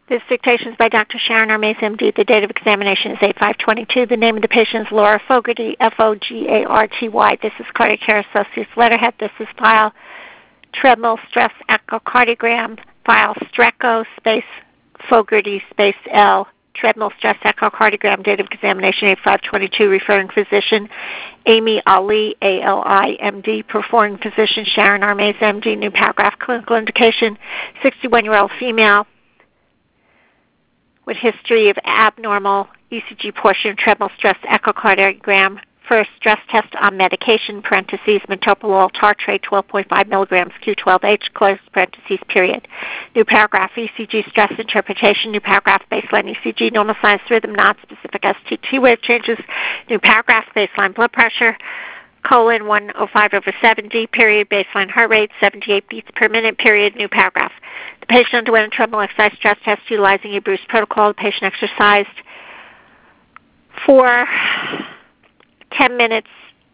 This dictation is by Dr. Sharon R. Mays, M.D. The date of examination is 8/5/22. The name of the patient is Laura Fogarty, Fogarty. This is Cardiac Care Associates letterhead. This is file treadmill stress echocardiogram, file Streco space Fogarty space L, treadmill stress echocardiogram, date of examination 8/5/22, referring physician Amy Ali, ALI, MD, performing physician Sharon R. Mays, MD, new paragraph, clinical indication, 61-year-old female, with history of abnormal ECG portion of treadmill stress echocardiogram. First stress test on medication, parentheses, metoprolol tartrate, 12.5 milligrams Q12H, close parentheses, period. New paragraph, ECG stress interpretation. New paragraph, baseline ECG, normal sinus rhythm, non-specific ST wave changes. New paragraph, baseline blood pressure, 105/70, period, baseline heart rate, 78 beats per minute, period, new paragraph. The patient underwent a treadmill exercise stress test utilizing a Bruce protocol. The patient exercised for 10 minutes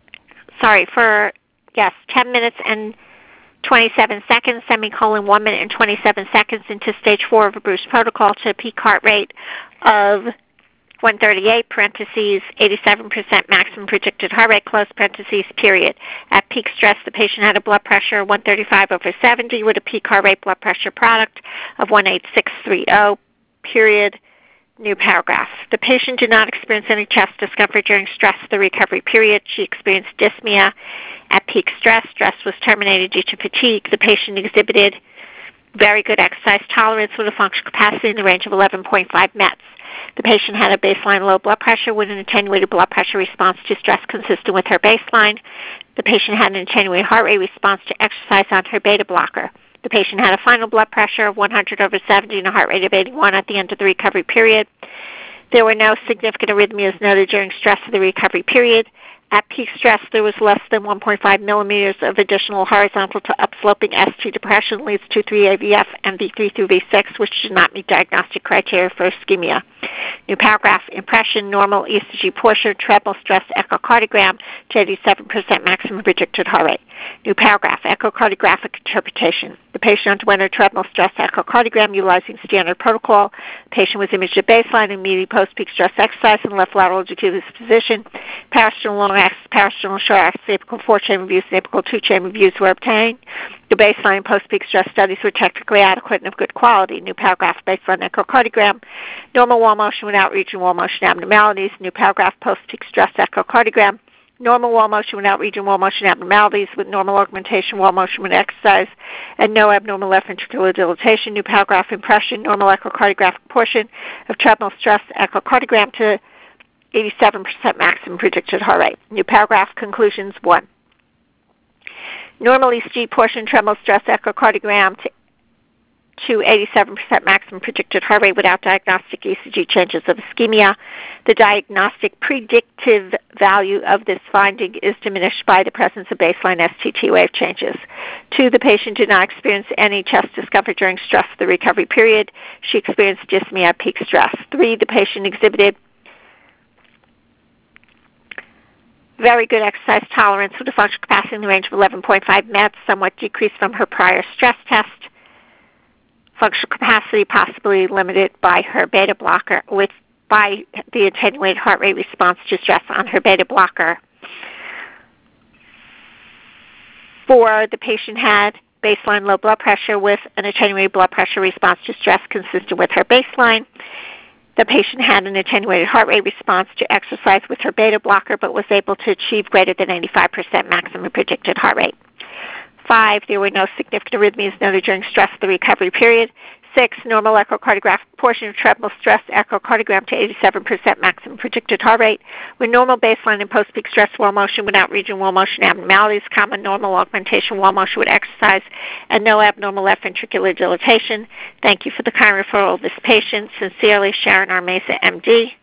and 27 seconds, 1 minute and 27 seconds into stage 4 of a Bruce protocol to a peak heart rate of 138, parentheses, 87% maximum predicted heart rate, close parentheses, period. At peak stress, the patient had a blood pressure of 135/70 with a peak heart rate blood pressure product of 18630, period, new paragraph. The patient did not experience any chest discomfort during stress of the recovery period. She experienced dyspnea at peak stress. Stress was terminated due to fatigue. The patient exhibited very good exercise tolerance with a functional capacity in the range of 11.5 METs. The patient had a baseline low blood pressure with an attenuated blood pressure response to stress consistent with her baseline. The patient had an attenuated heart rate response to exercise on her beta blocker. The patient had a final blood pressure of 100/70 and a heart rate of 81 at the end of the recovery period. There were no significant arrhythmias noted during stress of the recovery period. At peak stress, there was less than 1.5 millimeters of additional horizontal to upsloping ST depression, leads to 3 AVF and V3 through V6, which did not meet diagnostic criteria for ischemia. New paragraph, impression, normal ECG portion, treadmill stress echocardiogram to 87% maximum predicted heart rate. New paragraph, echocardiographic interpretation. The patient underwent a treadmill stress echocardiogram utilizing standard protocol. The patient was imaged at baseline and immediately post-peak stress exercise in left lateral decubitus position. Parasternal long axis, parasternal short axis, apical 4-chamber views, and apical 2-chamber views were obtained. The baseline and post-peak stress studies were technically adequate and of good quality. New paragraph, baseline echocardiogram. Normal wall motion without region wall motion abnormalities. New paragraph, post-peak stress echocardiogram. Normal wall motion without region wall motion abnormalities with normal augmentation wall motion with exercise and no abnormal left ventricular dilatation. New paragraph, impression, normal echocardiographic portion of treadmill stress echocardiogram to 87% maximum predicted heart rate. New paragraph, conclusions 1. Normal ECG portion treadmill stress echocardiogram to 87% maximum predicted heart rate without diagnostic ECG changes of ischemia. The diagnostic predictive value of this finding is diminished by the presence of baseline ST wave changes. 2, the patient did not experience any chest discomfort during stress of the recovery period. She experienced dyspnea at peak stress. 3, the patient exhibited very good exercise tolerance with a functional capacity in the range of 11.5 METs, somewhat decreased from her prior stress test. Functional capacity possibly limited by her beta blocker by the attenuated heart rate response to stress on her beta blocker. 4, the patient had baseline low blood pressure with an attenuated blood pressure response to stress consistent with her baseline. The patient had an attenuated heart rate response to exercise with her beta blocker but was able to achieve greater than 85% maximum predicted heart rate. 5, there were no significant arrhythmias noted during stress of the recovery period. 6, normal echocardiographic portion of treadmill stress echocardiogram to 87% maximum predicted heart rate with normal baseline and post-peak stress wall motion without region wall motion abnormalities, common normal augmentation wall motion with exercise, and no abnormal left ventricular dilatation. Thank you for the kind referral of this patient. Sincerely, Sharon R. Mesa, MD.